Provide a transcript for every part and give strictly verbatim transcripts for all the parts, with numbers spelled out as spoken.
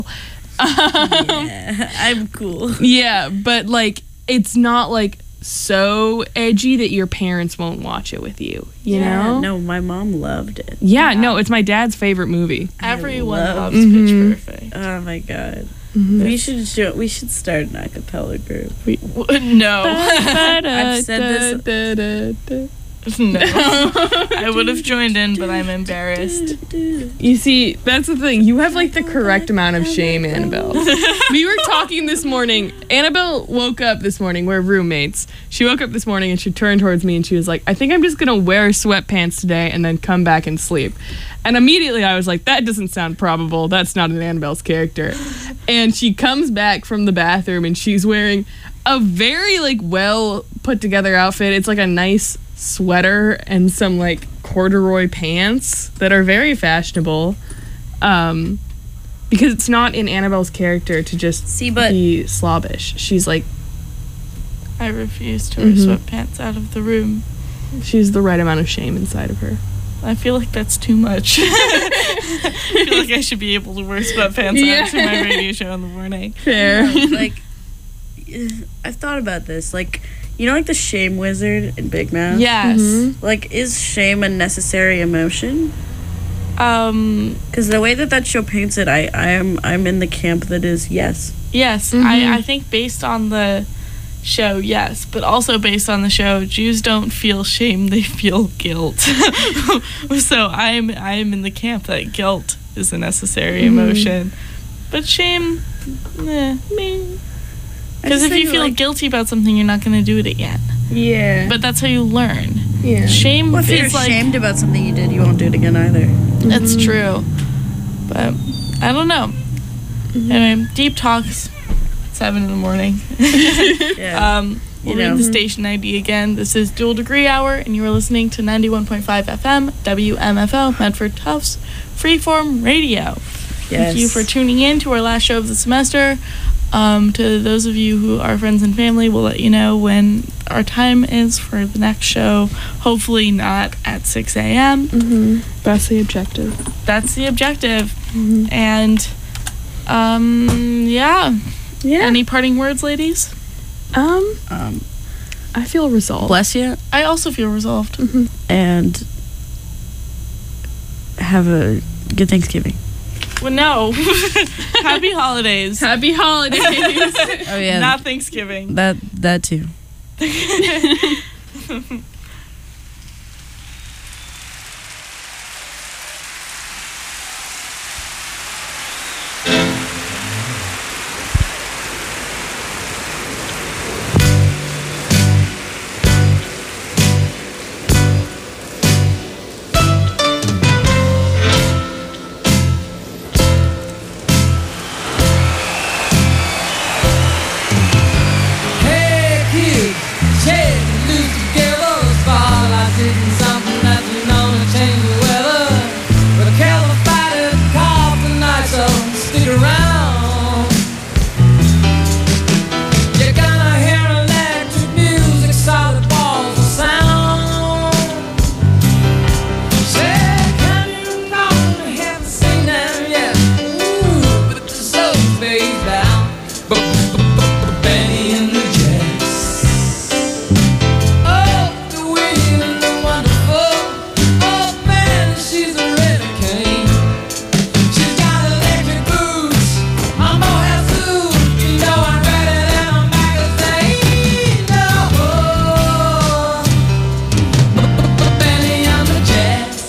Um, yeah, I'm cool. Yeah, but like it's not like so edgy that your parents won't watch it with you. You yeah, know? No, my mom loved it. Yeah, yeah, no, it's my dad's favorite movie. Everyone love- loves Mhm. Pitch Perfect. Oh my god. Mm-hmm. We should show, we should start an a cappella group. We, w- no. I've said this. No. I would have joined in, but I'm embarrassed. You see, that's the thing. You have like the correct amount of shame, Annabelle. We were talking this morning. Annabelle woke up this morning. We're roommates. She woke up this morning and she turned towards me and she was like, I think I'm just going to wear sweatpants today and then come back and sleep. And immediately I was like, that doesn't sound probable. That's not an Annabelle's character. And she comes back from the bathroom and she's wearing a very like well put together outfit. It's like a nice sweater and some like corduroy pants that are very fashionable, um because it's not in Annabelle's character to just See, but be slobbish. She's like, I refuse to wear Mhm. sweatpants out of the room. she's the right amount of shame inside of her. I feel like that's too much. I feel like I should be able to wear sweatpants Yeah. out to my radio show in the morning. Fair. No, like I've thought about this. Like, you know, like the shame wizard in Big Mouth. Yes. Mhm. Like, is shame a necessary emotion? Um. Because the way that that show paints it, I, I am I'm in the camp that is yes. Yes. Mhm. I, I think based on the show, yes, but also based on the show, Jews don't feel shame; they feel guilt. So I'm I'm in the camp that guilt is a necessary Mhm. emotion, but shame, eh, me. I Because just if you think, feel like- guilty about something, you're not going to do it again. Yeah. But that's how you learn. yeah. Shame Well, if you're is like ashamed about something you did, you won't do it again either. that's Mhm. true, but I don't know. Mhm. Anyway, deep talks, seven in the morning. Yeah. Um, we'll You know. read the station I D again. This is Dual Degree Hour, and you are listening to ninety-one point five F M, W M F O, Medford Tufts, Freeform Radio. Thank you Yes. for tuning in to our last show of the semester. Um, to those of you who are friends and family, we'll let you know when our time is for the next show. Hopefully not at six a.m. Mm-hmm. That's the objective. That's the objective. Mm-hmm. And, um, yeah. Yeah. Any parting words, ladies? um, Um, I feel resolved. bless you I also feel resolved. Mhm. and have a good Thanksgiving. Well, no. Happy holidays. Happy holidays. Oh yeah, Not Thanksgiving. that that too. Hey kids, shake and loose together. Spotlight something that's known to change the weather. But a Cali fighter called tonight, so stick around. You're gonna hear electric music, solid balls of sound. Say, can you know I haven't seen them yet? Ooh, but the soul fades down. Benny and the Jets. Oh, the wind and the wonderful. Oh man, she's a red king. She's got electric boots. I'm Mohead suit. You know I'm better than a magazine. Oh, Benny and the Jets.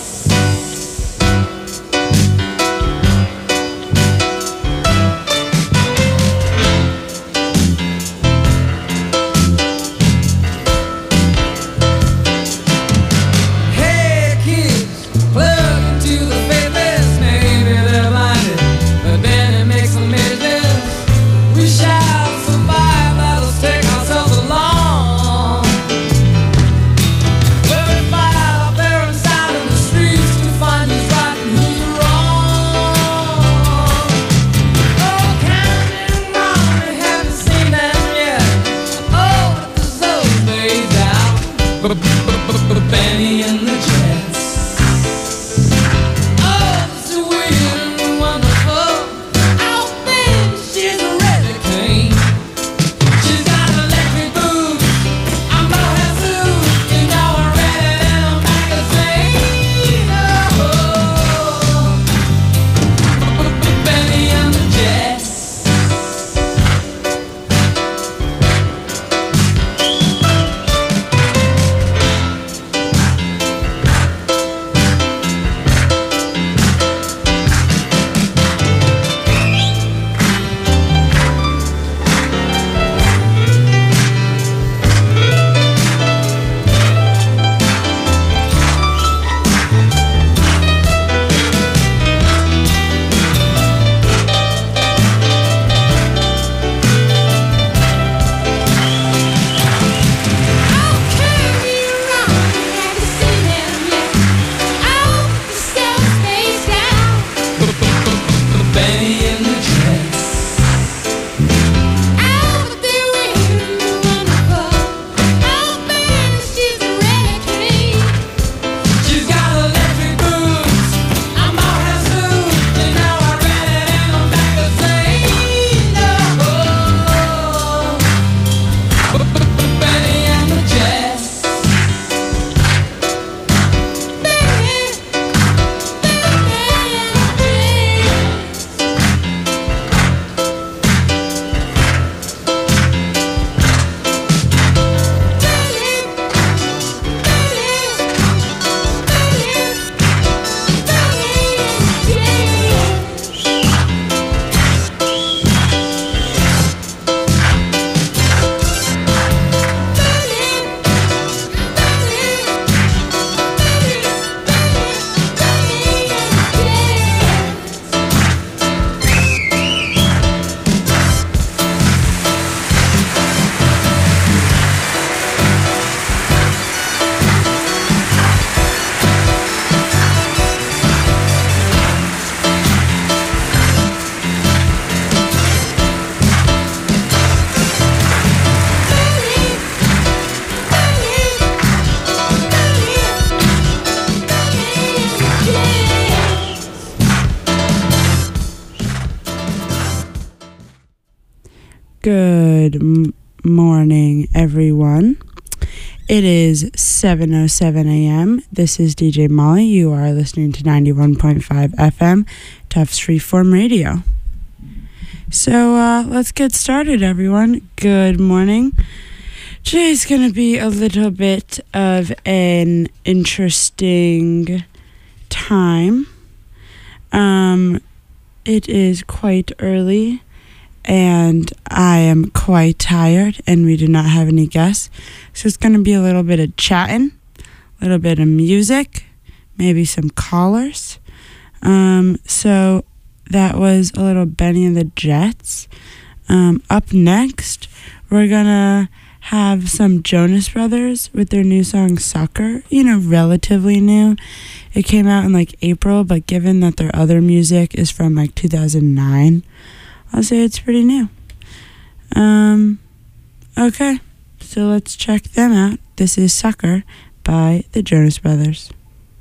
Good m- morning, everyone. It is seven oh seven a.m. This is D J Molly. You are listening to ninety-one point five F M, Tufts Freeform Radio. So uh, let's get started, everyone. Good morning. Today's going to be a little bit of an interesting time. Um, it is quite early, and I am quite tired, and we do not have any guests. So it's going to be a little bit of chatting, a little bit of music, maybe some callers. Um, so that was a little Benny and the Jets. Um, up next, we're going to have some Jonas Brothers with their new song Sucker. You know, relatively new. It came out in like April, but given that their other music is from like two thousand nine, I'll say it's pretty new. Um, okay, so let's check them out. This is Sucker by the Jonas Brothers.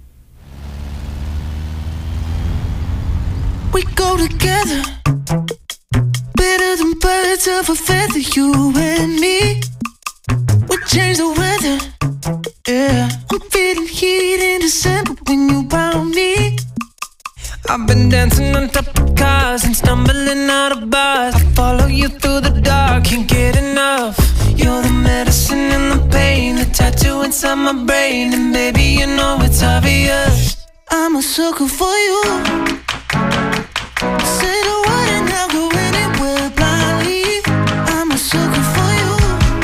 We go together, better than birds of a feather, you and me. We change the weather, yeah. I'm feeling heat in December when you found me. I've been dancing on top of cars and stumbling out of bars. I follow you through the dark, can't get enough. You're the medicine and the pain, the tattoo inside my brain. And baby, you know it's obvious, I'm a sucker for you. Say the word and I'll go anywhere blindly. I'm a sucker for you,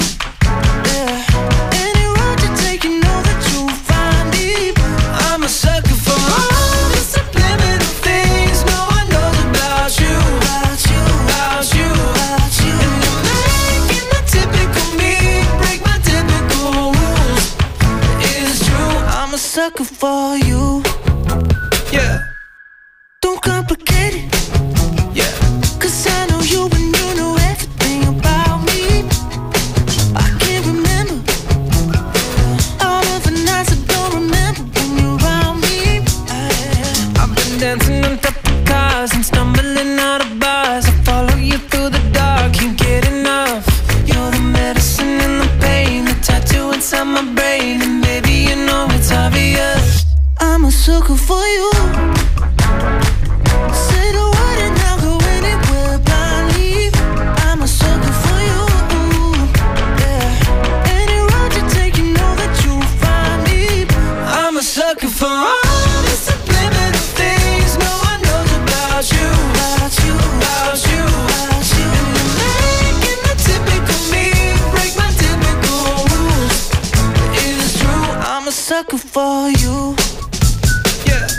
yeah. Any road you take, you know that you'll find me. I'm a sucker for all the subliminal things no one knows about you, about you, about you, about you. And you're making the typical me break my typical rules. It's true, I'm a sucker for you, yeah. Don't complicate it, yeah. Cause I know you and you know everything about me. I can't remember all of the nights I don't remember when you're around me. I, I've been dancing on top of cars and stumbling out of bars. I follow you through the dark, can't get enough. You're the medicine and the pain, the tattoo inside my brain. And baby, you know it's obvious, I'm a sucker for you. Say the word and I'll go anywhere blindly. I'm a sucker for you, yeah. Any road you take, you know that you'll find me. I'm a sucker for all the subliminal things no one knows about you, about you, about you, about you. And you're making the typical me break my typical rules. It's true, I'm a sucker for you, yeah.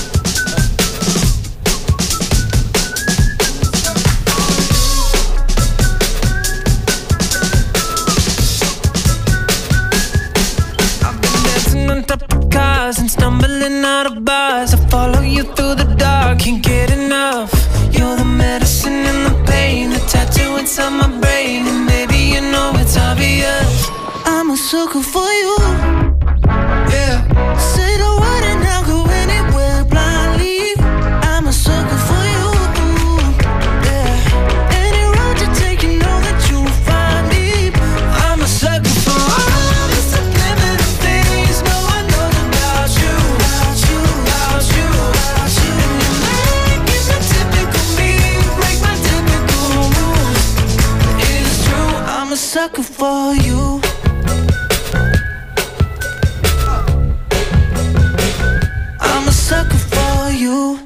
On top of cars and stumbling out of bars. I follow you through the dark, can't get enough. You're the medicine and the pain, the tattoo inside my brain. And baby, you know it's obvious, I'm a sucker for you, yeah. Say the word and I'll go anywhere blindly. I'm a sucker for you, yeah. Any road you take, you know that you'll find me. I'm a sucker for all the subliminal things no one knows about you, about you, about you, about you. And you're making the typical me break my typical rules. It's true, I'm a sucker for you. I'm a sucker for you.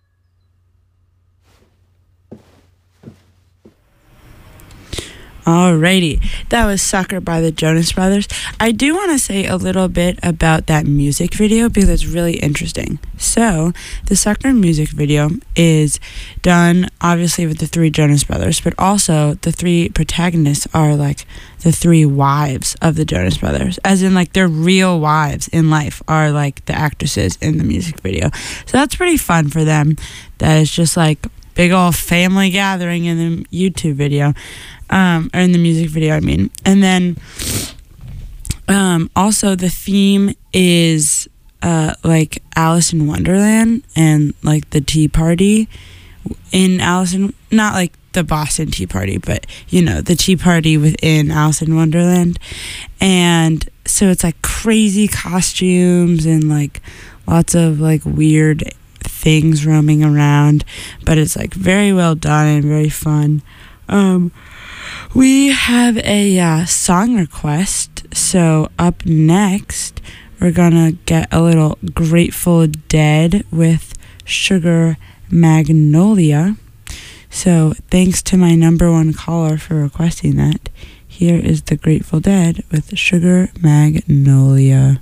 Alrighty, that was Sucker by the Jonas Brothers. I do want to say a little bit about that music video because it's really interesting. So, the Sucker music video is done obviously with the three Jonas Brothers, but also the three protagonists are like the three wives of the Jonas Brothers, as in like their real wives in life are like the actresses in the music video. So that's pretty fun for them. That is just like big old family gathering in the YouTube video. Um, or in the music video, I mean. And then um, also the theme is uh, like Alice in Wonderland and like the Tea Party in Alice in, not like the Boston Tea Party, but you know, the Tea Party within Alice in Wonderland. And so it's like crazy costumes and like lots of like weird things roaming around, but it's like very well done and very fun. Um, we have a uh, song request, so up next we're gonna get a little Grateful Dead with Sugar Magnolia. So thanks to my number one caller for requesting that. Here is the Grateful Dead with Sugar Magnolia.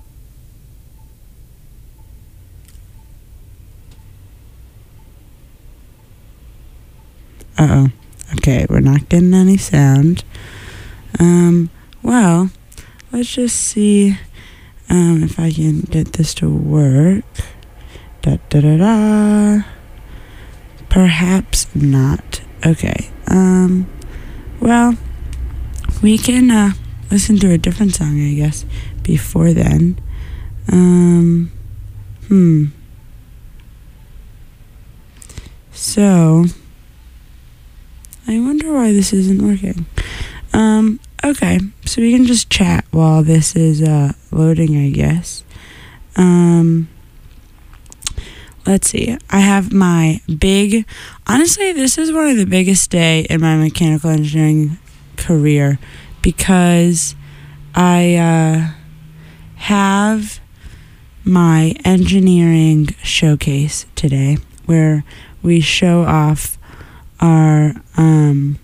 Uh-oh. Okay, we're not getting any sound. Um, well, let's just see um, if I can get this to work. Da-da-da-da. Perhaps not. Okay. Um, well, we can uh, listen to a different song, I guess, before then. Um, hmm. So, I wonder why this isn't working. Um, okay, so we can just chat while this is uh, loading, I guess. Um... Let's see. I have my big, honestly, this is one of the biggest day in my mechanical engineering career because I uh, have my engineering showcase today where we show off our, um,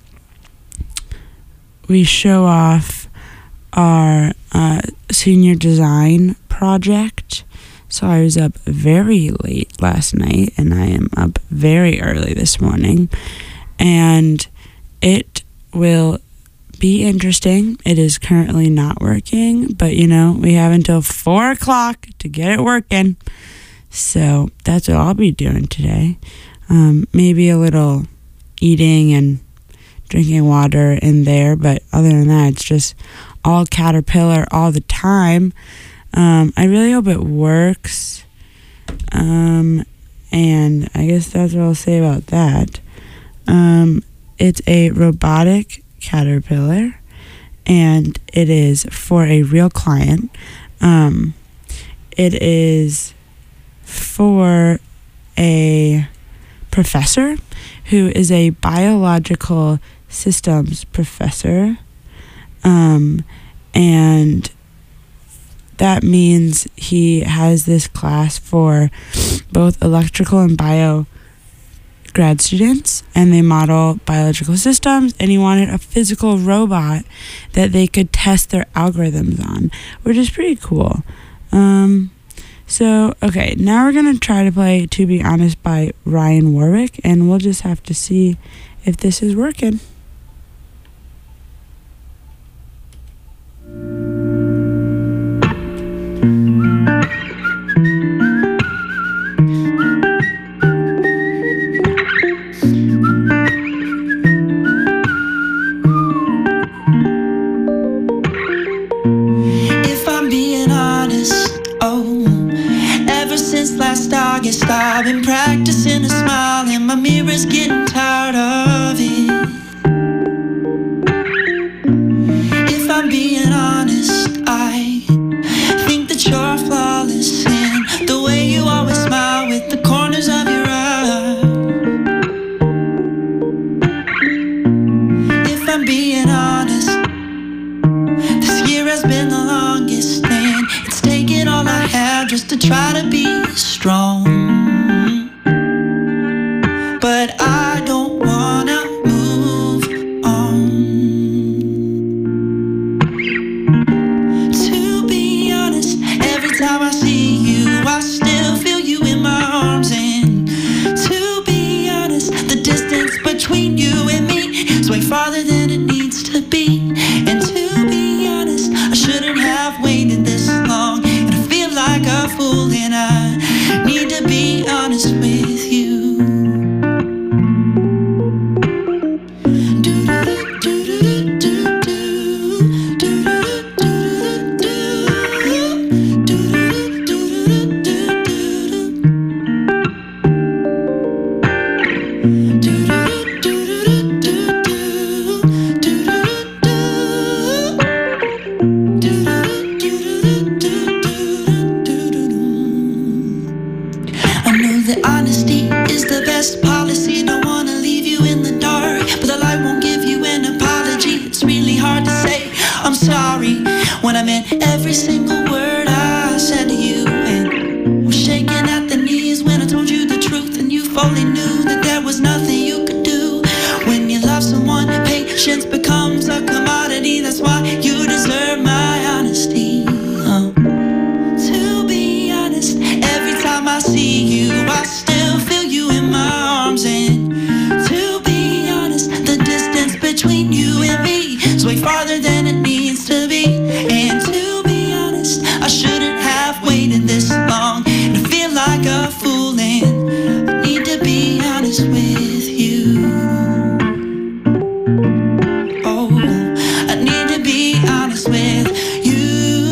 we show off our uh, senior design project. So I was up very late last night, and I am up very early this morning, and it will be interesting. It is currently not working, but you know, we have until four o'clock to get it working. So that's what I'll be doing today. Um, maybe a little eating and drinking water in there, but other than that, it's just all Caterpillar all the time. Um, I really hope it works, um, and I guess that's what I'll say about that. Um, it's a robotic caterpillar, and it is for a real client. Um, it is for a professor who is a biological systems professor, um, and that means he has this class for both electrical and bio grad students, and they model biological systems, and he wanted a physical robot that they could test their algorithms on, which is pretty cool. Um, so, okay, now we're going to try to play To Be Honest by Ryan Warwick, and we'll just have to see if this is working. I've been practicing a smile and my mirror's getting tired of it. If I'm being honest, I think that you're flawless in the way you always smile with the corners of your eyes. If I'm being honest, this year has been the longest, and it's taken all I have just to try to be strong. But I don't wanna move on. To be honest, every time I see you, I still feel you in my arms. And to be honest, the distance between you and me is way farther than it needs to be. And to be honest, I shouldn't have waited this long, and I feel like a fool, and I patience becomes a commodity. That's why you deserve my honesty. Uh. To be honest, every time I see you, I still feel you in my arms. And to be honest, the distance between you and me is way farther than it needs to be. And to be honest, I shouldn't have waited this long to feel like a fool. And I need to be honest with you. Oh, I need to be honest with you.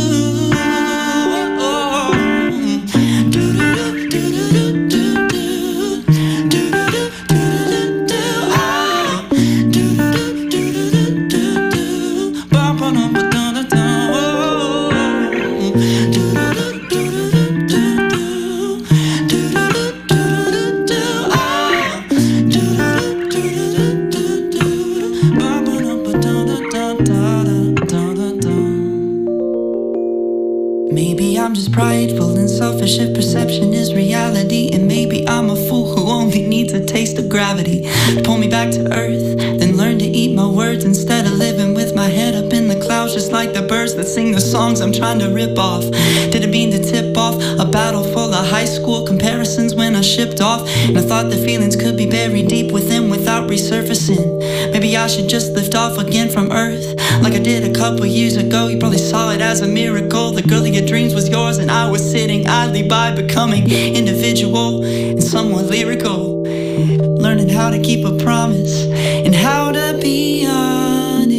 Maybe I'm just prideful and selfish if perception is reality. And maybe I'm a fool who only needs a taste of gravity to pull me back to earth, then learn to eat my words instead of living with my head up in the clouds, just like the birds that sing the songs I'm trying to rip off. Did it mean to tip off a battle full of high school comparisons when I shipped off? And I thought the feelings could be buried deep within without resurfacing. Maybe I should just lift off again from earth like I did a couple years ago. You probably saw it as a miracle. The girl of your dreams was yours, and I was sitting idly by, becoming individual and somewhat lyrical, learning how to keep a promise and how to be honest.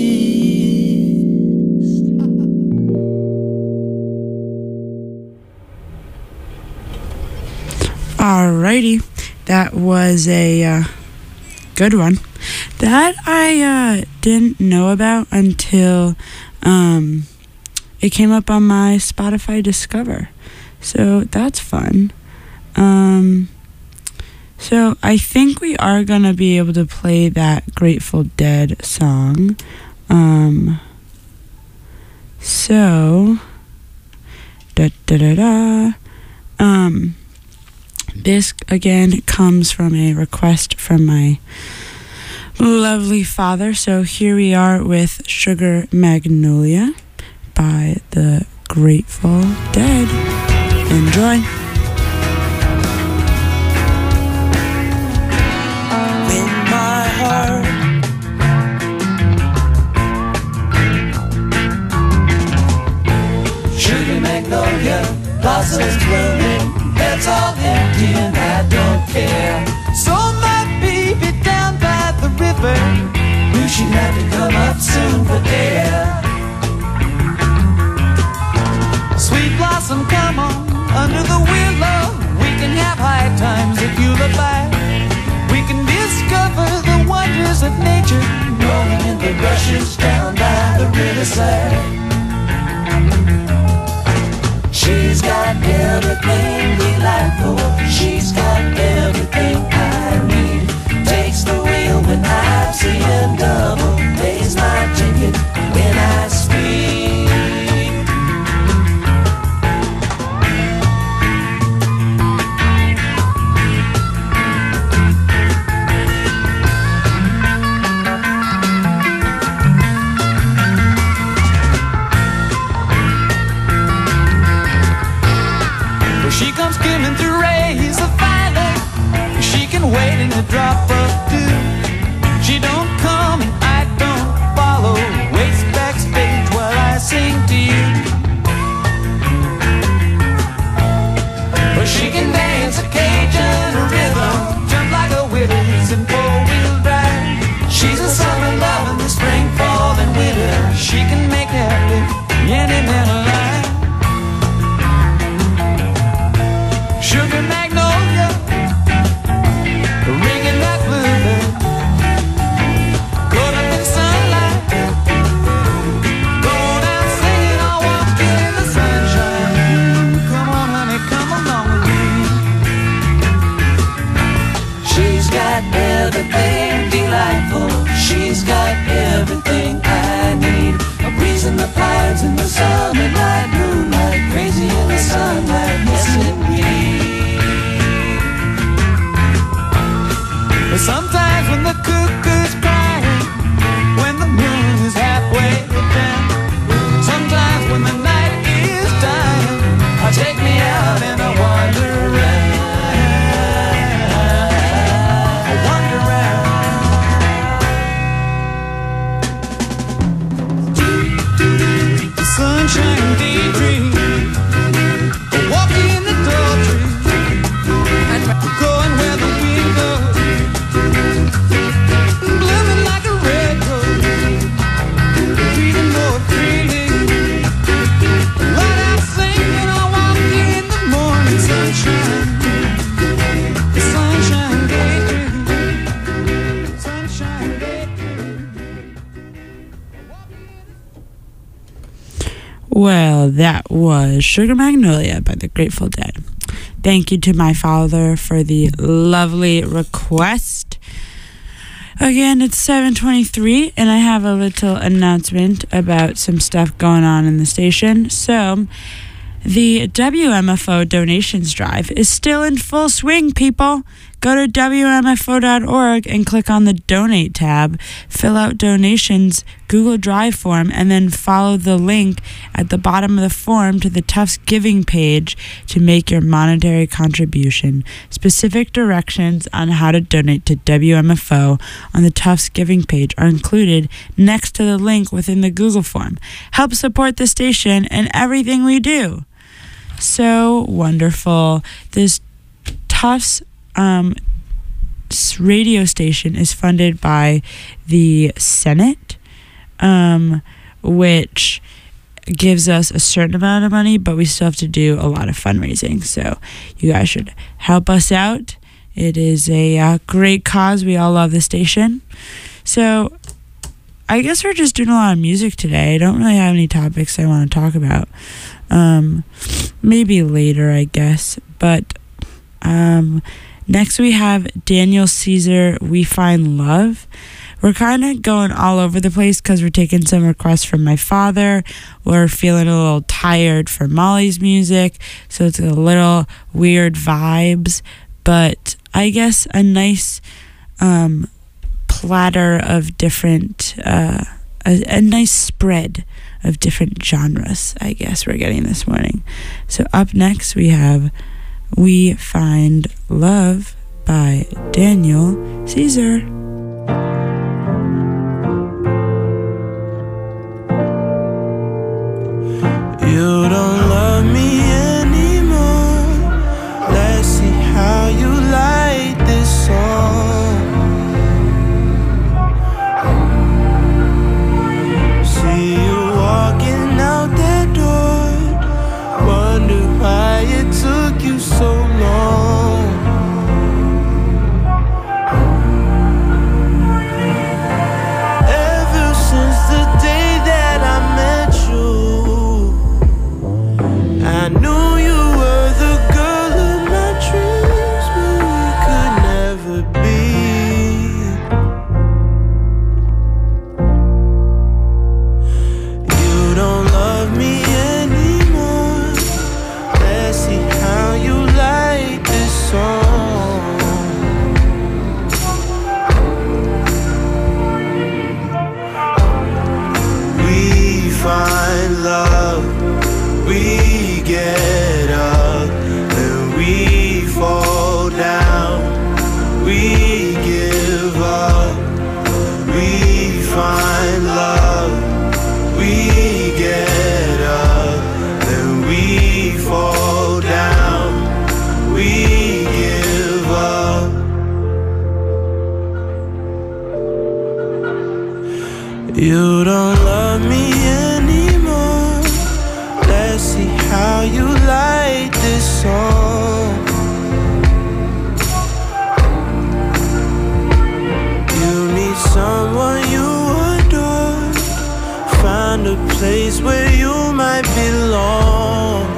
Alrighty, that was a uh, good one. That I uh, didn't know about until um, it came up on my Spotify Discover. So that's fun. Um, so I think we are going to be able to play that Grateful Dead song. Um, so, da da da da. Um, this again comes from a request from my lovely father. So here we are with Sugar Magnolia by the Grateful Dead. Enjoy. In my heart, Sugar magnolia, blossoms blooming, heads all empty and I don't care. So my baby down by the river, knew she'd have to come up soon for air. Sweet blossom, come on, under the willow, we can have high times if you look back. We can discover the wonders of nature, rolling in the rushes down by the riverside. She's got everything we like for, she's got everything I need. Takes the wheel when I'm seeing double, pays my ticket when I speak. Well, that was Sugar Magnolia by the Grateful Dead. Thank you to my father for the lovely request. Again, it's seven twenty-three, and I have a little announcement about some stuff going on in the station. So, the W M F O donations drive is still in full swing, people. Go to W M F O dot org and click on the Donate tab. Fill out donations Google Drive form, and then follow the link at the bottom of the form to the Tufts Giving page to make your monetary contribution. Specific directions on how to donate to W M F O on the Tufts Giving page are included next to the link within the Google form. Help support the station and everything we do. So wonderful. This Tufts um, radio station is funded by the Senate, um, which gives us a certain amount of money, but we still have to do a lot of fundraising. So you guys should help us out. It is a uh, great cause. We all love the station. So I guess we're just doing a lot of music today. I don't really have any topics I want to talk about. Um, maybe later, I guess. But um, next we have Daniel Caesar, We Find Love. We're kind of going all over the place because we're taking some requests from my father. We're feeling a little tired for Molly's music, so it's a little weird vibes. But I guess a nice um, platter of different, uh, a, a nice spread of different genres, I guess we're getting this morning. So up next we have We Find Love by Daniel Caesar. You don't love me anymore. Let's see how you like this song. See you walking out that door. Wonder why it took you so long. Ever since the day that I met you, I knew you were the girl of my dreams, but we could never be. You don't love me anymore. Let's see how you like this song. We find love, we get up, and we fall down. We give up. We find love. We get up, and we fall down. We give up. You don't love me anymore. Let's see how you like this song. You need someone you adore. Find a place where you might belong.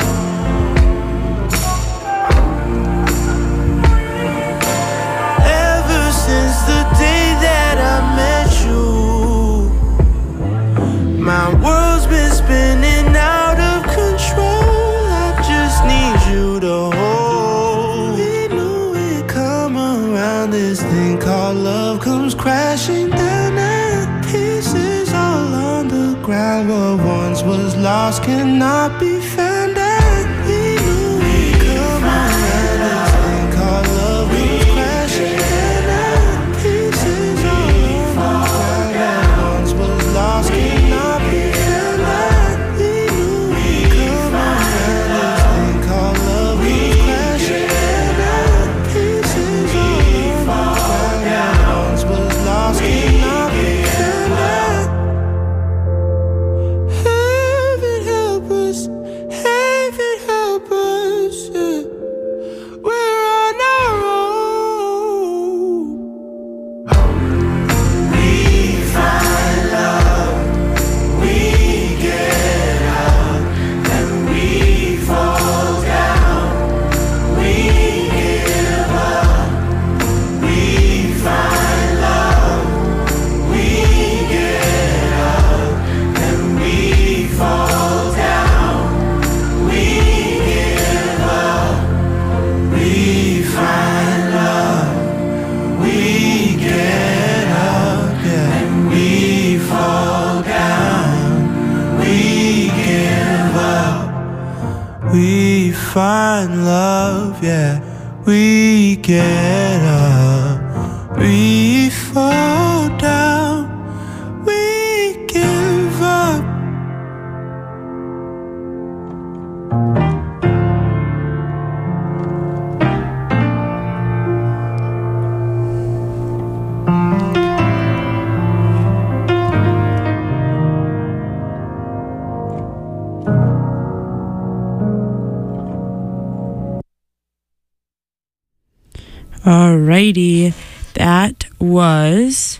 Ever since the day that I met you, my world's been spinning out of control. I just need you to hold. We knew it'd come around. This thing called love comes crashing down at pieces all on the ground. What once was lost cannot be found out. We knew it'd come around. This thing called love comes crashing down at pieces all on the ground. What once was lost cannot be found out. We knew it'd come around. This thing called love comes crashing down at pieces all on the ground. What once was lost cannot be found out. Heaven help us. find love, yeah. We get up, we fall down, we give up. Alrighty, that was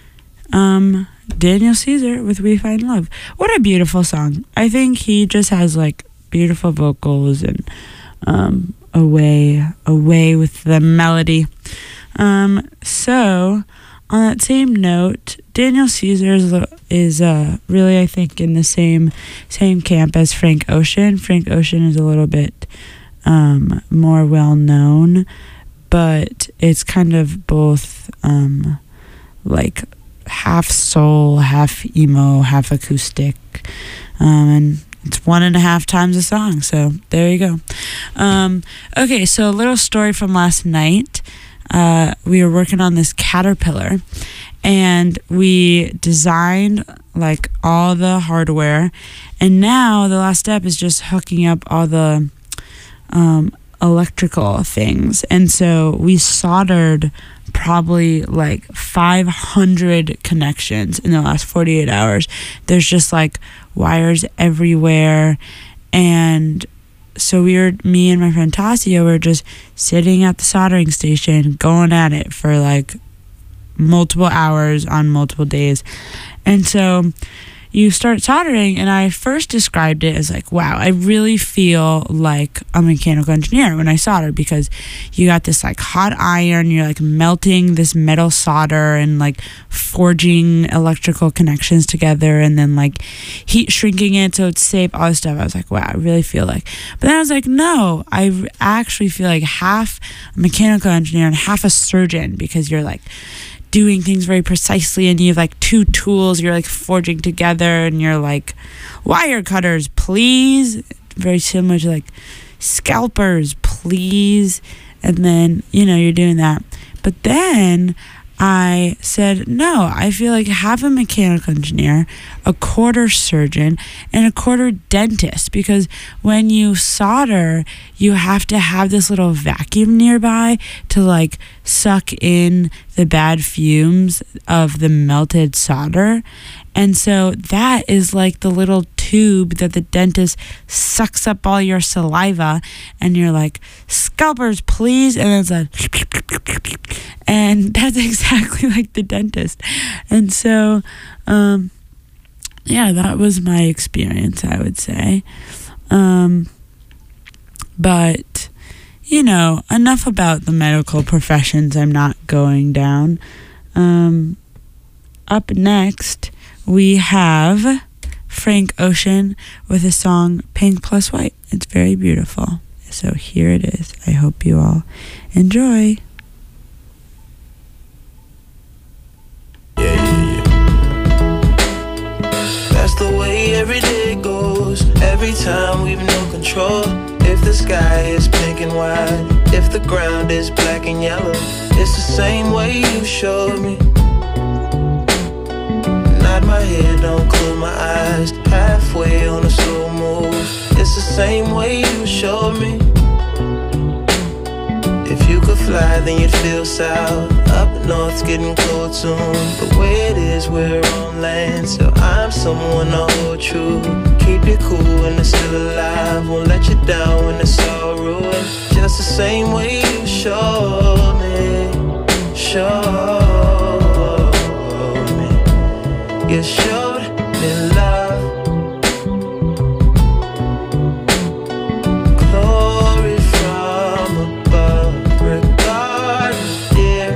um, Daniel Caesar with We Find Love. What a beautiful song. I think he just has like beautiful vocals and um, a way, a way with the melody. Um, so on that same note, Daniel Caesar is, is uh, really, I think, in the same same camp as Frank Ocean. Frank Ocean is a little bit um, more well known, but it's kind of both um, like half soul, half emo, half acoustic, um, and it's one and a half times a song. So there you go. Um, okay, so a little story from last night. Uh, we were working on this caterpillar, and we designed like all the hardware, and now the last step is just hooking up all the um, electrical things. And so we soldered probably like five hundred connections in the last forty-eight hours. There's just like wires everywhere. And so we were, me and my friend Tasia were just sitting at the soldering station going at it for like multiple hours on multiple days. And so you start soldering, and I first described it as like, wow, I really feel like a mechanical engineer when I solder, because you got this like hot iron, you're like melting this metal solder and like forging electrical connections together, and then like heat shrinking it so it's safe, all this stuff. I was like, wow, I really feel like, but then I was like, no, I actually feel like half a mechanical engineer and half a surgeon, because you're like doing things very precisely, and you have like two tools you're like forging together, and you're like, wire cutters, please. Very similar to like scalpers, please. And then, you know, you're doing that. But then I said, no, I feel like half a mechanical engineer, a quarter surgeon, and a quarter dentist, because when you solder, you have to have this little vacuum nearby to like suck in the bad fumes of the melted solder. And so that is like the little tube that the dentist sucks up all your saliva, and you're like, scalpers, please. And it's like, and that's exactly like the dentist. And so, um, yeah, that was my experience, I would say. Um, but, you know, enough about the medical professions I'm not going down. Um, up next, we have Frank Ocean with the song Pink Plus White. It's very beautiful. So here it is. I hope you all enjoy. Yeah, yeah, yeah. That's the way every day goes. Every time we've no control. If the sky is pink and white, if the ground is black and yellow, it's the same way you showed me. Nod my head, don't close my eyes. Halfway on a slow move. It's the same way you showed me. If you could fly, then you'd feel south. Up north's getting cold soon. The way it is, we're on land, so I'm someone to hold true. Keep you cool when it's still alive. Won't let you down when it's all ruined. Just the same way you showed me. Showed me. You showed me love. Glory from above. Regardless, dear.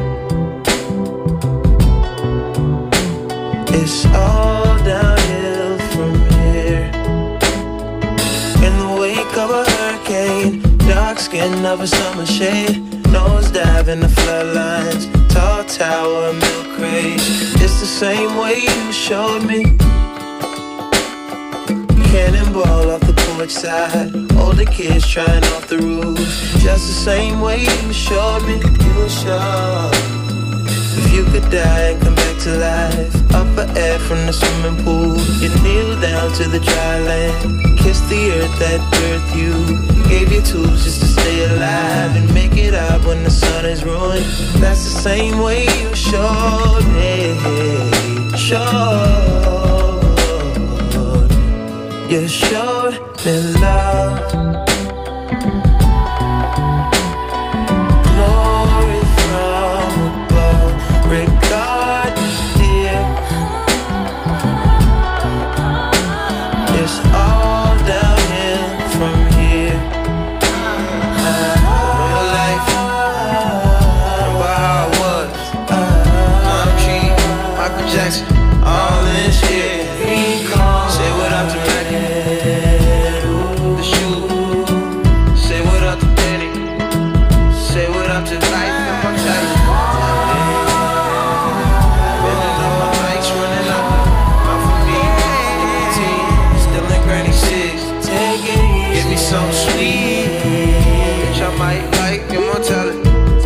It's all downhill from here. In the wake of a hurricane, dark skin of a summer shade, nose dive in the floodlines, tall tower, milk crate. It's the same way you showed me. Cannonball off the pool on which side. Older kids trying off the roof, just the same way you showed me you were sure. If you could die and come back to life, up for air from the swimming pool, you kneel down to the dry land, kiss the earth that birthed you, gave you tools just to stay alive and make it out when the sun is ruined. That's the same way you showed me, showed, you showed me love. Glory from above, regard dear. It's all downhill from here. Real life, remember how it was. I'm G, Michael Jackson, all this shit. Say what up to Maggie, the shoe. Say what up to Danny. Say what up to life, and my child. Bending up my bikes, running up. Not for me, nicotine, still in Granny Six. Take it easy, give me some sweet, bitch, I might like immortality.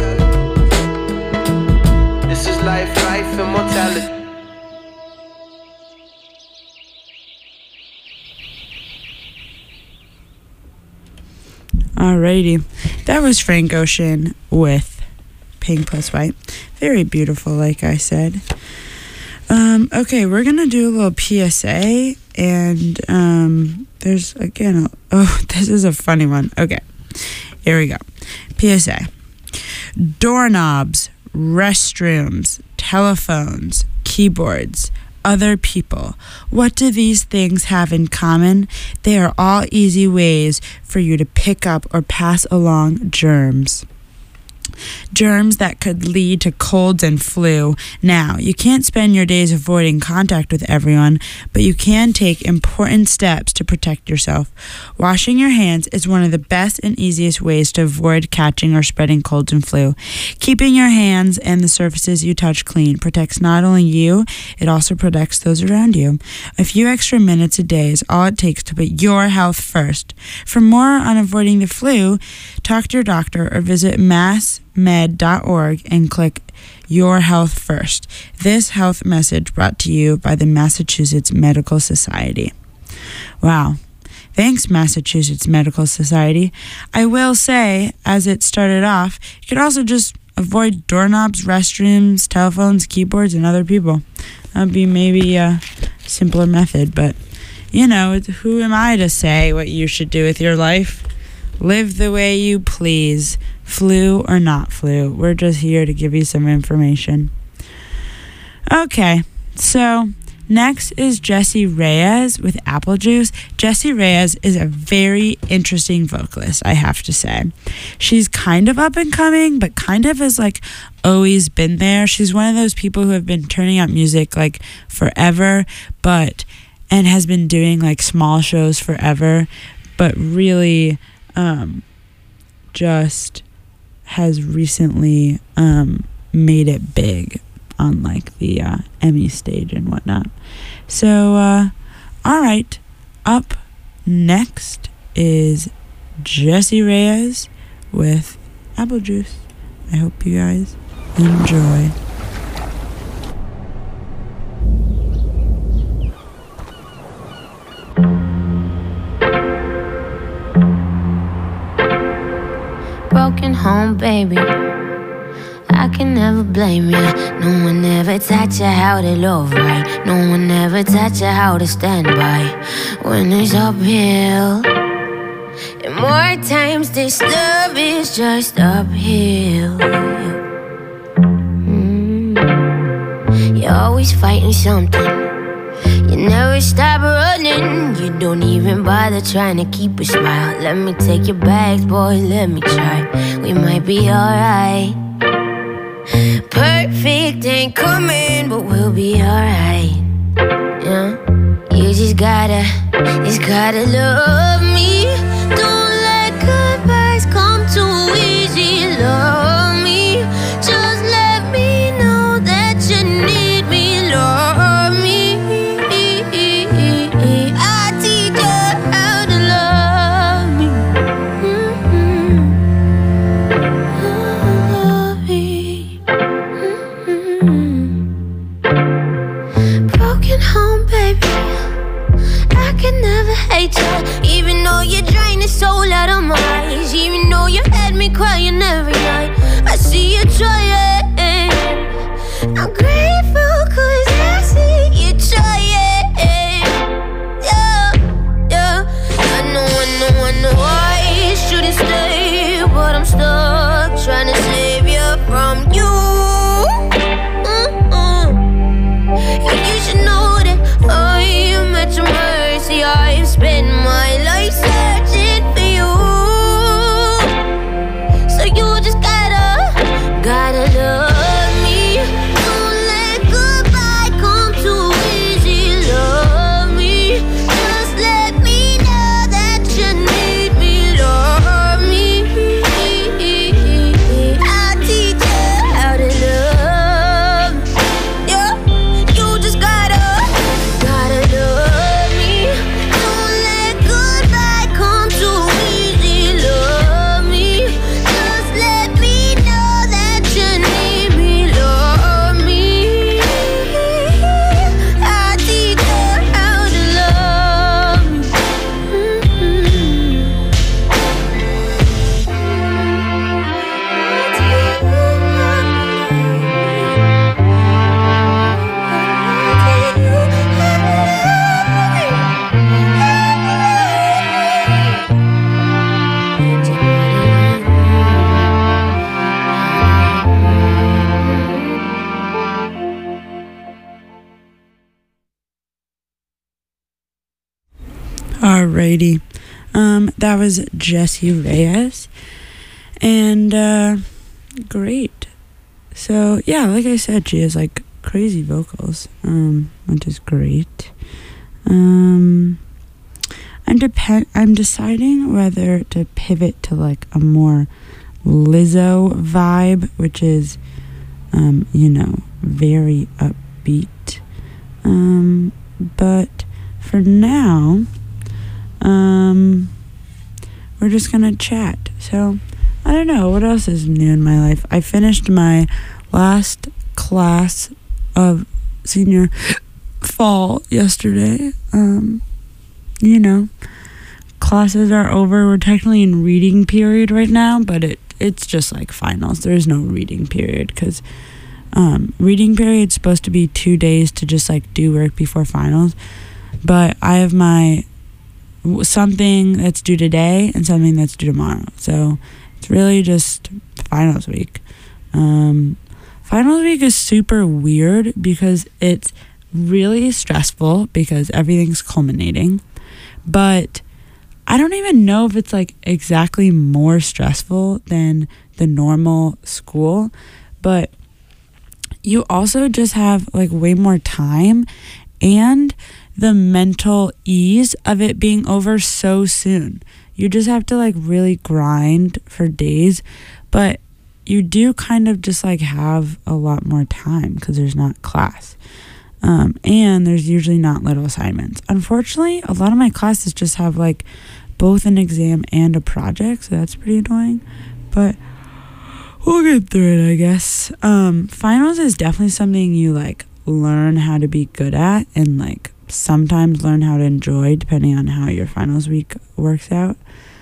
This is life, life, immortality. Alrighty, that was Frank Ocean with Pink Plus White. Very beautiful, like I said. Um, okay, we're gonna do a little P S A, and um, there's again, a, oh, this is a funny one. Okay, here we go. P S A: doorknobs, restrooms, telephones, keyboards, other people. What do these things have in common? They are all easy ways for you to pick up or pass along germs. Germs that could lead to colds and flu. Now, you can't spend your days avoiding contact with everyone, but you can take important steps to protect yourself. Washing your hands is one of the best and easiest ways to avoid catching or spreading colds and flu. Keeping your hands and the surfaces you touch clean protects not only you, it also protects those around you. A few extra minutes a day is all it takes to put your health first. For more on avoiding the flu, talk to your doctor or visit mass med dot org and click Your Health First. This health message brought to you by the Massachusetts Medical Society. Wow. Thanks, Massachusetts Medical Society. I will say, as it started off, you could also just avoid doorknobs, restrooms, telephones, keyboards, and other people. That would be maybe a simpler method, but, you know, who am I to say what you should do with your life? Live the way you please. Flu or not flu. We're just here to give you some information. Okay, so next is Jessie Reyez with Apple Juice. Jessie Reyez is a very interesting vocalist, I have to say. She's kind of up and coming, but kind of has like always been there. She's one of those people who have been turning out music like forever, but and has been doing like small shows forever, but really um, just has recently um, made it big on like the uh, Emmy stage and whatnot. So, uh, all right, up next is Jessie Reyez with Apple Juice. I hope you guys enjoy. Broken home, baby, I can never blame you. No one ever taught you how to love right. No one ever taught you how to stand by when it's uphill. And more times this love is just uphill. mm. You're always fighting something. You never stop running. You don't even bother trying to keep a smile. Let me take your bags, boy, let me try. We might be alright. Perfect ain't coming, but we'll be alright. Yeah, you just gotta, just gotta love me. Don't let goodbyes come too easy. Love me, just let me know that you need me. Love me, I teach you how to love. Broken home, baby. I can never hate you, even though you drain the soul out of my eyes. Even though you had me crying every night. I see you trying. I'm grateful cause I see you trying. Yeah, yeah. I know, I know, I know I shouldn't stay, but I'm stuck trying to save you from you. You should know that I am at your mercy. I've spent my life searching for you. So you just gotta, gotta love me. Don't let goodbye come too easy. Love me. Just let me know that you need me. Love me. I'll teach you how to love. Yeah. You just gotta, gotta love me. Don't let goodbye come too easy. Love me. Just let me know that you need me. Love me. I'll teach you how to love me. Alrighty. Um, that was Jessie Reyes. And uh great. So yeah, like I said, she has like crazy vocals, um, which is great. Um I'm depend I'm deciding whether to pivot to like a more Lizzo vibe, which is um, you know, very upbeat. Um, but for now, um, we're just gonna chat. So I don't know what else is new in my life. I finished my last class of senior fall yesterday. Um, you know, classes are over. We're technically in reading period right now, but it it's just like finals. There is no reading period because um, reading period is supposed to be two days to just like do work before finals. But I have my something that's due today and something that's due tomorrow. So it's really just finals week. Um, finals week is super weird because it's really stressful because everything's culminating. But I don't even know if it's like exactly more stressful than the normal school. But you also just have like way more time and the mental ease of it being over so soon. You just have to like really grind for days, but you do kind of just like have a lot more time because there's not class. Um, and there's usually not little assignments. Unfortunately, a lot of my classes just have like both an exam and a project, so that's pretty annoying. But we'll get through it, I guess. Um, finals is definitely something you like learn how to be good at and like sometimes learn how to enjoy depending on how your finals week works out.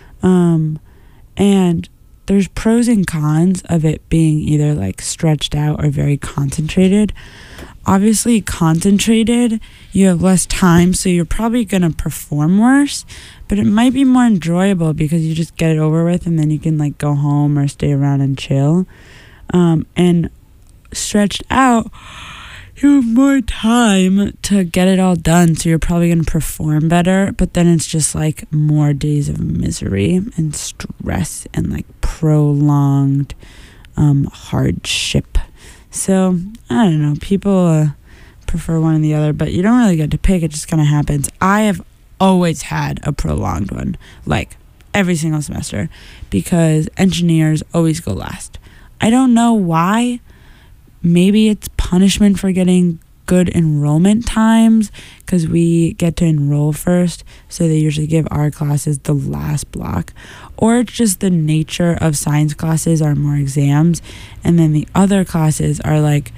Um, and there's pros and cons of it being either like stretched out or very concentrated. Obviously, concentrated, you have less time, so you're probably going to perform worse, but it might be more enjoyable because you just get it over with and then you can like go home or stay around and chill. Um, and stretched out, you have more time to get it all done, so you're probably going to perform better, but then it's just like more days of misery and stress and like prolonged um, hardship. So, I don't know, people uh, prefer one or the other, but you don't really get to pick, it just kind of happens. I have always had a prolonged one, like every single semester, because engineers always go last. I don't know why. Maybe it's punishment for getting good enrollment times because we get to enroll first, so they usually give our classes the last block, or it's just the nature of science classes are more exams and then the other classes are like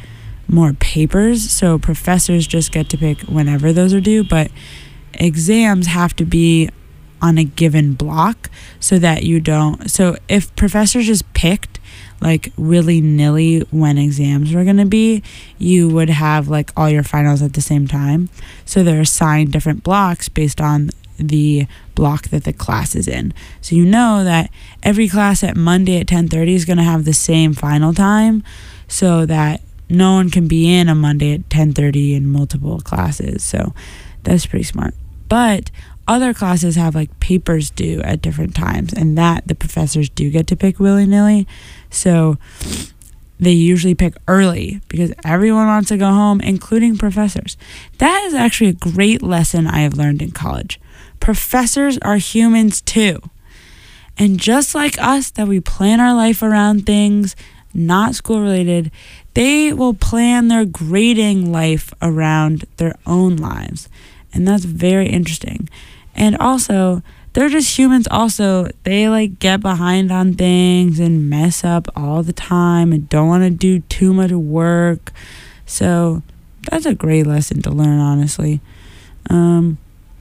more papers, so professors just get to pick whenever those are due, but exams have to be on a given block so that you don't, so if professors just picked like willy-nilly when exams were going to be, you would have like all your finals at the same time. So they're assigned different blocks based on the block that the class is in. So you know that every class at Monday at ten thirty is going to have the same final time, so that no one can be in a Monday at ten thirty in multiple classes. So that's pretty smart. But other classes have like papers due at different times, and that the professors do get to pick willy-nilly. So they usually pick early because everyone wants to go home, including professors. That is actually a great lesson I have learned in college. Professors are humans too. And just like us, that we plan our life around things not school related, they will plan their grading life around their own lives. And that's very interesting. And also, they're just humans also. They like get behind on things and mess up all the time and don't want to do too much work. So that's a great lesson to learn, honestly. Um,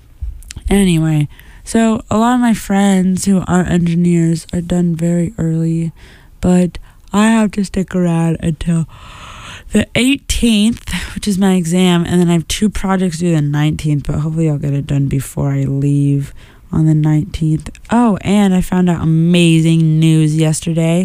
anyway, so a lot of my friends who are engineers are done very early, but I have to stick around until the eighteenth, which is my exam, and then I have two projects due the nineteenth, but hopefully I'll get it done before I leave on the nineteenth. Oh, and I found out amazing news yesterday.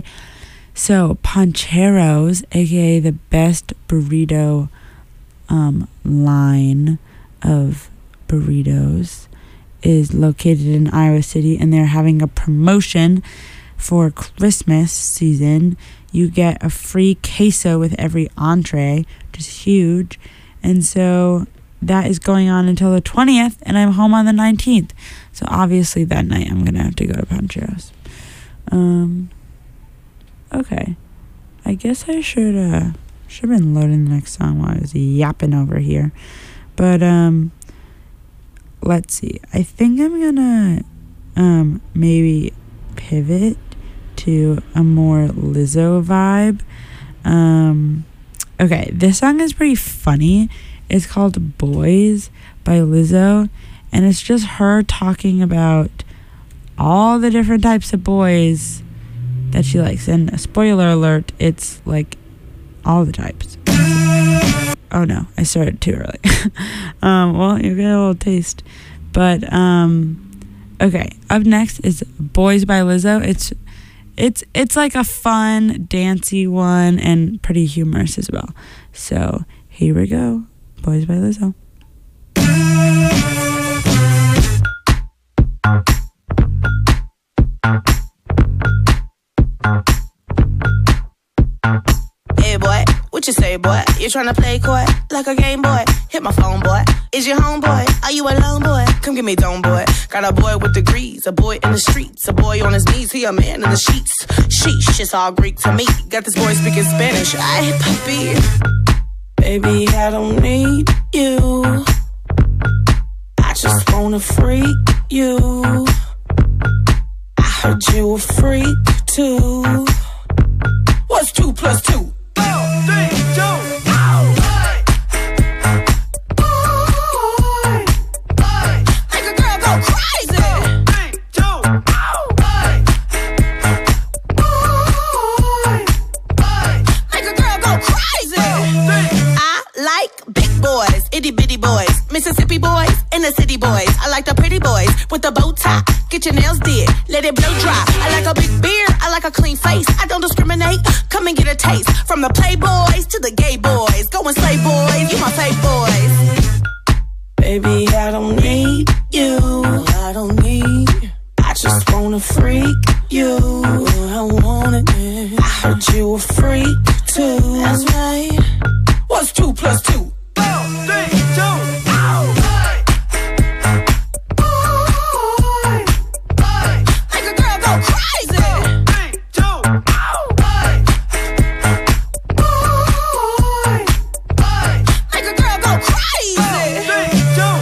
So Pancheros, aka the best burrito um, line of burritos, is located in Iowa City, and they're having a promotion for Christmas season. You get a free queso with every entree, which is huge. And so that is going on until the twentieth, and I'm home on the nineteenth. So obviously that night I'm going to have to go to Pancheros. Um, okay. I guess I should, uh, should have been loading the next song while I was yapping over here. But, um, let's see. I think I'm going to, um, maybe pivot to a more Lizzo vibe. Um, okay, this song is pretty funny. It's called Boys by Lizzo, and it's just her talking about all the different types of boys that she likes. And spoiler alert, it's like all the types. Oh no, I started too early. um, well, you get a little taste. But, um, okay, up next is Boys by Lizzo. It's It's it's like a fun, dancey one and pretty humorous as well. So here we go. Boys by Lizzo. Hey boy, what you say, boy? You tryna play coy like a game boy? Hit my phone, boy. Is your homeboy? Are you alone, boy? Come get me dome, boy. Got a boy with degrees, a boy in the streets, a boy on his knees, he a man in the sheets. Sheesh, it's all Greek to me. Got this boy speaking Spanish. Ay, papi. Baby, I don't need you. I just wanna freak you. I heard you a freak too. What's two plus two? Four, three, two. Itty bitty boys, Mississippi boys, and the city boys. I like the pretty boys with the bow tie. Get your nails did, let it blow dry. I like a big beard, I like a clean face. I don't discriminate, come and get a taste. From the playboys to the gay boys. Go and slay boys, you my fave boys. Baby, I don't need you. I don't need. I just wanna freak you. I want it. I heard you a freak too. That's right. What's two plus two? Three, two, ow! Make a girl go crazy. Three, two, ow! Make a girl go crazy. Three, two,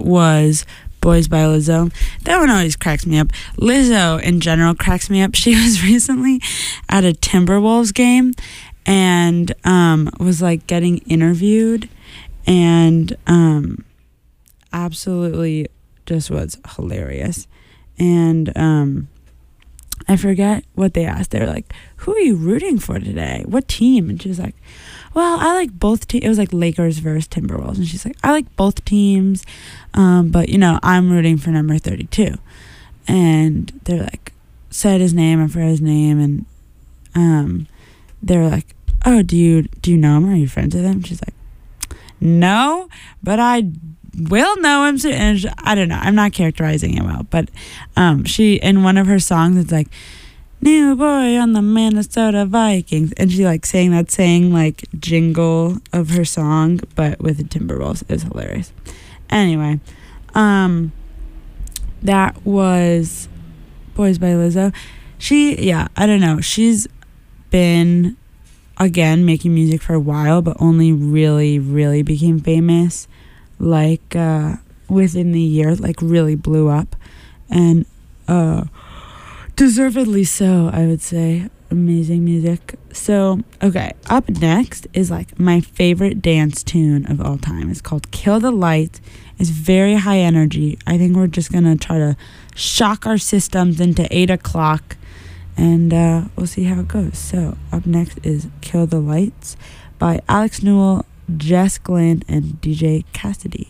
that was Boys by Lizzo. That one always cracks me up. Lizzo in general cracks me up. She was recently at a Timberwolves game and um, was like getting interviewed and um, absolutely just was hilarious. And um, I forget what they asked. They were like, who are you rooting for today? What team? And she was like, well, I like both teams. It was like Lakers versus Timberwolves. And she's like, I like both teams. Um, but, you know, I'm rooting for number thirty-two. And they're like, said his name. I forgot his name. And um, they're like, oh, do you, do you know him? Are you friends with him? She's like, no, but I will know him soon. And she, I don't know. I'm not characterizing it well. But um, she, in one of her songs, it's like, new boy on the Minnesota Vikings. And she like sang that saying like jingle of her song, but with the Timberwolves. It was hilarious. Anyway, um, that was Boys by Lizzo. She, yeah, I don't know. She's been, again, making music for a while, but only really, really became famous like uh, within the year, like really blew up. And, uh, deservedly so, I would say. Amazing music. So, okay, up next is like my favorite dance tune of all time. It's called Kill the Lights. It's very high energy. I think we're just gonna try to shock our systems into eight o'clock and uh, we'll see how it goes. So, up next is Kill the Lights by Alex Newell, Jess Glynn, and D J Cassidy.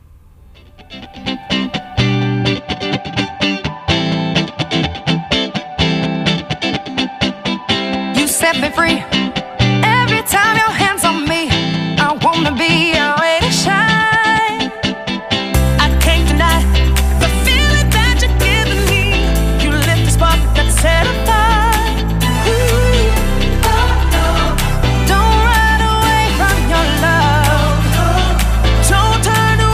Set me free. Every time your hands on me, I wanna be your way to shine. I can't deny the feeling that you're giving me. You lit the spark that set a fire. Ooh. Oh, no. Don't run away from your love. Don't turn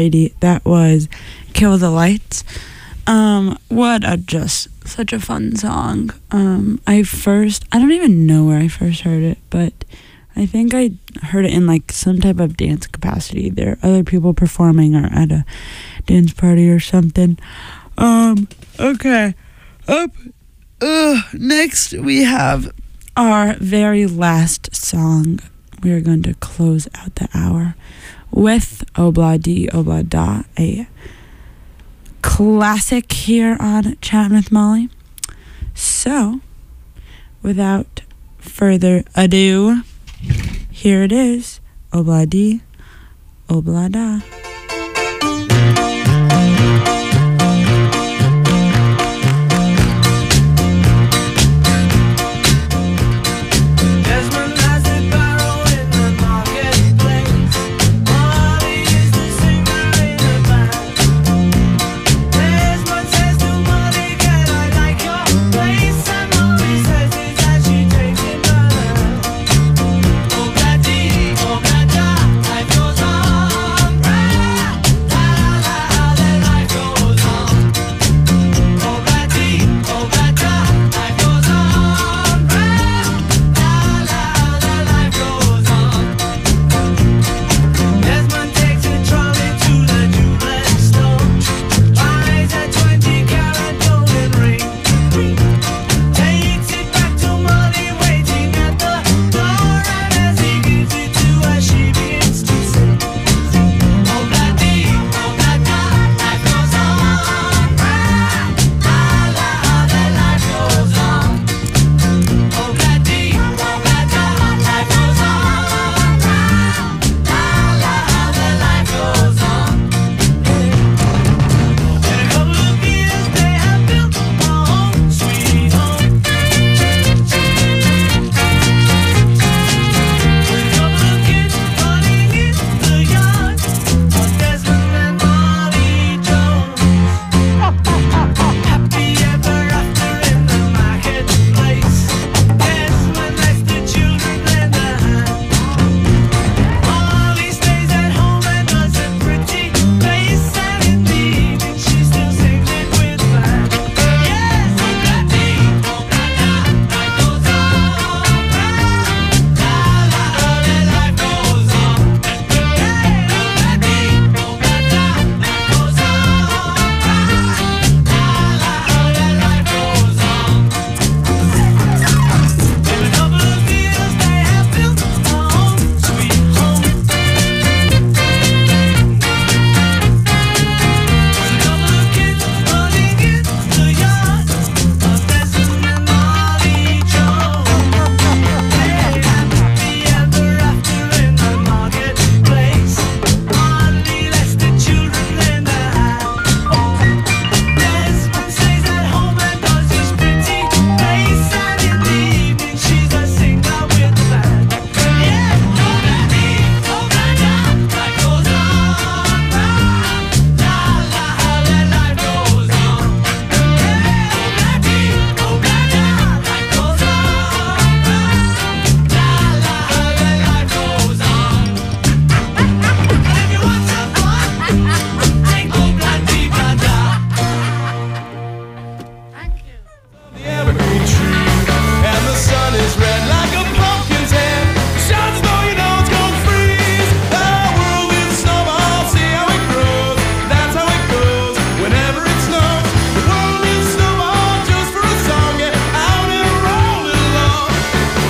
Alrighty, that was Kill the Lights. Um, what a just such a fun song. Um, I first, I don't even know where I first heard it, but I think I heard it in like some type of dance capacity. There are other people performing or at a dance party or something. Um, okay. Up, uh, next we have our very last song. We are going to close out the hour with Obla Di Obla Da, a classic here on Chatting with Molly. So, without further ado, here it is, Obla Di Obla Da.